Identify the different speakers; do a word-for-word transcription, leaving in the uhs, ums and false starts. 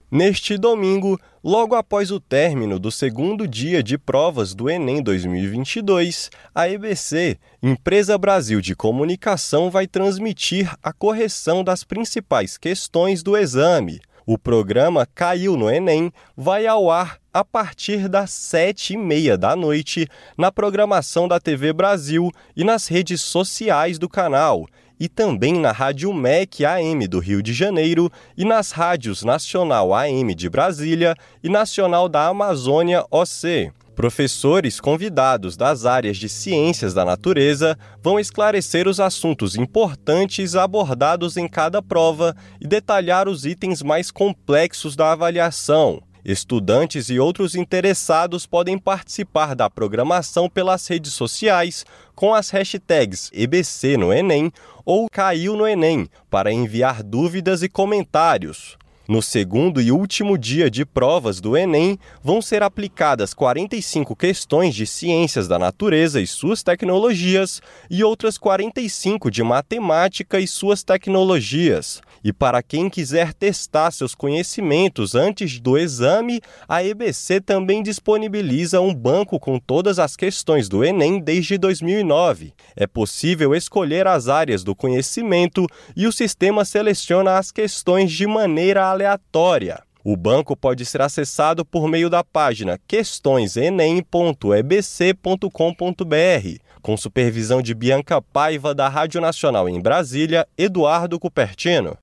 Speaker 1: Neste domingo, logo após o término do segundo dia de provas do Enem dois mil e vinte e dois, a E B C, Empresa Brasil de Comunicação, vai transmitir a correção das principais questões do exame. O programa Caiu no Enem vai ao ar a partir das sete e meia da noite na programação da T V Brasil e nas redes sociais do canal, e também na Rádio M E C A M do Rio de Janeiro e nas rádios Nacional A M de Brasília e Nacional da Amazônia O C. Professores convidados das áreas de ciências da natureza vão esclarecer os assuntos importantes abordados em cada prova e detalhar os itens mais complexos da avaliação. Estudantes e outros interessados podem participar da programação pelas redes sociais com as hashtags E B C no Enem ou Caiu no Enem para enviar dúvidas e comentários. No segundo e último dia de provas do Enem, vão ser aplicadas quarenta e cinco questões de ciências da natureza e suas tecnologias e outras quarenta e cinco de matemática e suas tecnologias. E para quem quiser testar seus conhecimentos antes do exame, a E B C também disponibiliza um banco com todas as questões do Enem desde dois mil e nove. É possível escolher as áreas do conhecimento e o sistema seleciona as questões de maneira aleatória. O banco pode ser acessado por meio da página questões enem ponto e b c ponto com ponto b r, com supervisão de Bianca Paiva, da Rádio Nacional em Brasília, Eduardo Cupertino.